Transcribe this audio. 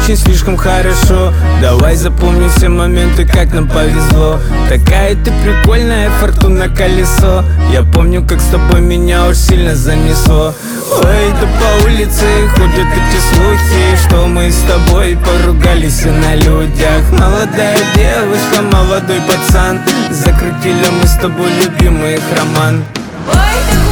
очень слишком хорошо. Давай запомним все моменты, как нам повезло. Такая ты прикольная, фортуна колесо. Я помню, как с тобой меня уж сильно занесло. Ой, да по улице ходят эти слухи, что мы с тобой поругались и на людях. Молодая девушка, молодой пацан, закрутили мы с тобой любимый их роман. Ой,